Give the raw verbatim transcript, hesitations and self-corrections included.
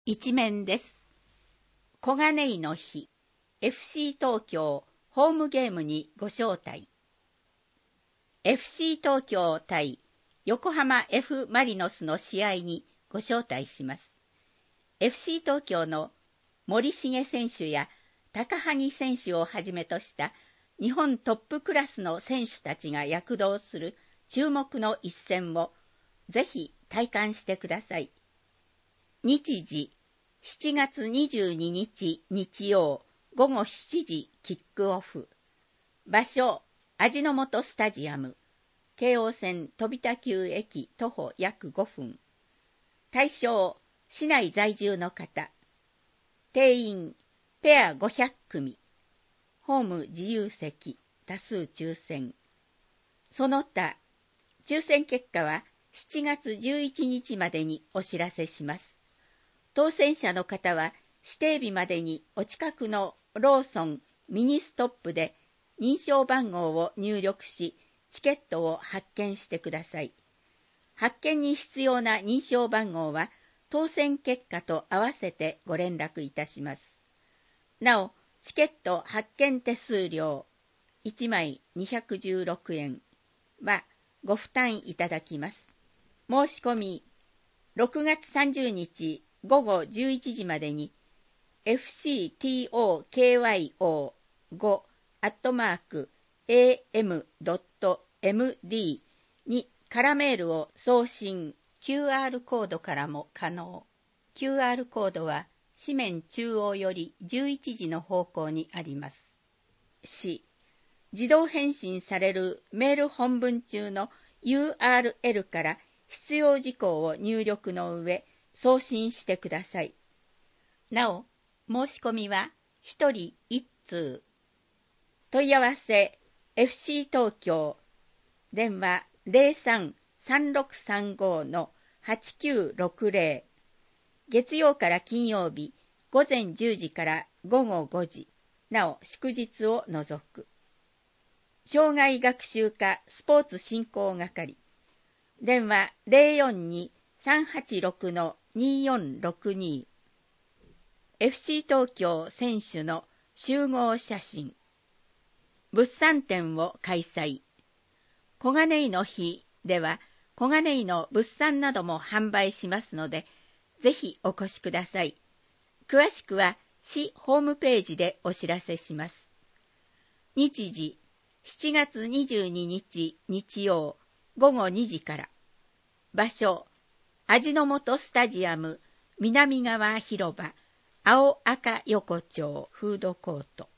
一面です。小金井の日、エフシー 東京ホームゲームにご招待。エフシー 東京対横浜 F マリノスの試合にご招待します。エフシー 東京の森重選手や高萩選手をはじめとした日本トップクラスの選手たちが躍動する注目の一戦をぜひ体感してください。日時しちがつにじゅうににち日曜ごごしちじキックオフ。場所味の素スタジアム。京王線飛田急駅徒歩約ごふん。対象市内在住の方。定員ペアごひゃくくみ。ホーム自由席多数抽選。その他抽選結果はしちがつじゅういちにちまでにお知らせします。当選者の方は指定日までにお近くのローソンミニストップで認証番号を入力しチケットを発券してください。発券に必要な認証番号は当選結果と合わせてご連絡いたします。なお、チケット発券手数料いちまいにひゃくじゅうろくえんはご負担いただきます。申し込みろくがつさんじゅうにちごごじゅういちじまでに エフシー トーキョウご アットマーク エーエム ドット エムディー にカラメールを送信。 キューアール コードからも可能。 キューアール コードは紙面中央よりじゅういちじの方向にあります。し自動返信されるメール本文中の ユーアールエル から必要事項を入力の上送信してください。なお、申し込みはひとりいち通。問い合わせ エフシー 東京電話 ゼロさん さんろくさんご のはちきゅうろくゼロ。月曜から金曜日ごぜんじゅうじからごごごじ、なお祝日を除く。障害学習課スポーツ振興係電話 ゼロよんに さんはちろく によんろくに。 エフシー 東京選手の集合写真。物産展を開催。小金井の日では小金井の物産なども販売しますので、ぜひお越しください。詳しくは市ホームページでお知らせします。日時しちがつにじゅうににち日曜ごごにじから。場所味の素スタジアム南側広場青赤横丁フードコート。